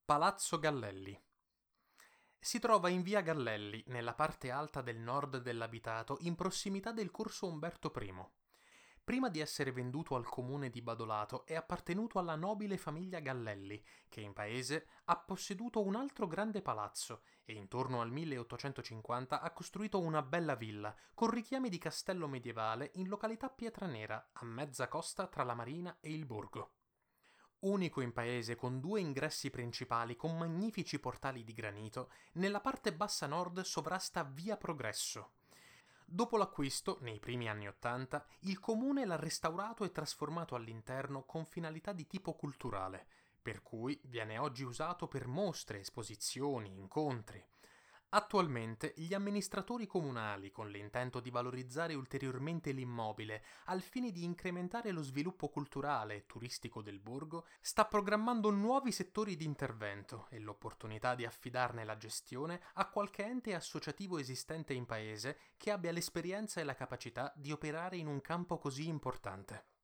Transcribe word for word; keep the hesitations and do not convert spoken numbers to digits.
Palazzo Gallelli. Si trova in via Gallelli, nella parte alta del nord dell'abitato, in prossimità del corso Umberto primo. Prima di essere venduto al comune di Badolato è appartenuto alla nobile famiglia Gallelli, che in paese ha posseduto un altro grande palazzo e intorno al milleottocentocinquanta ha costruito una bella villa con richiami di castello medievale in località Pietranera, a mezza costa tra la marina e il borgo. Unico in paese con due ingressi principali con magnifici portali di granito, nella parte bassa nord sovrasta Via Progresso. Dopo l'acquisto, nei primi anni Ottanta, il comune l'ha restaurato e trasformato all'interno con finalità di tipo culturale, per cui viene oggi usato per mostre, esposizioni, incontri. Attualmente gli amministratori comunali, con l'intento di valorizzare ulteriormente l'immobile al fine di incrementare lo sviluppo culturale e turistico del borgo, sta programmando nuovi settori di intervento e l'opportunità di affidarne la gestione a qualche ente associativo esistente in paese che abbia l'esperienza e la capacità di operare in un campo così importante.